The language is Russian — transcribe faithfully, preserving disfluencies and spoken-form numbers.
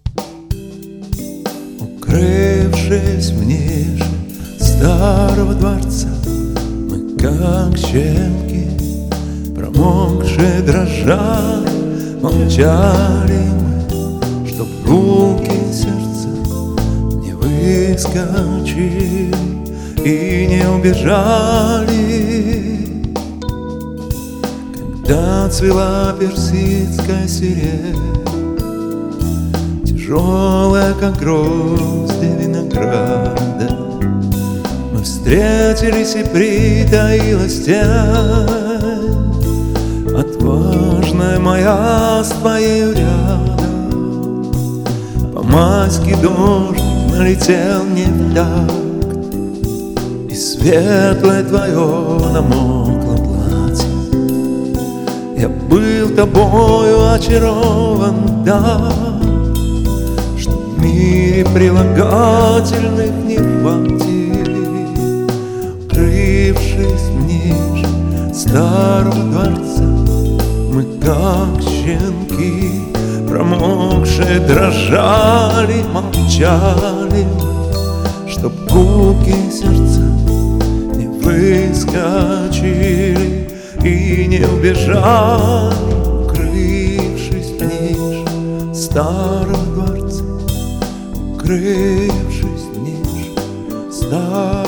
Укрывшись в нише старого дворца, мы, как щенки, промокшие, дрожа, молчали мы, чтоб гулки сердца не выскочили и не убежали. Когда цвела персидская сирень, тяжелая, как грозди винограда, мы встретились, и притаилась тень отважная моя с твоею рядом. По майски дождь налетел не в такт, и светлое твое намокло платье. Я был тобою очарован, да, что в мире прилагательных не хватит. Укрывшись в нише старого дворца, мы, как щенки, промокшие, дрожали, молчали, чтоб гулки сердца не выскочили и не убежали. Укрывшись в нише старого дворца, укрывшись в нише старого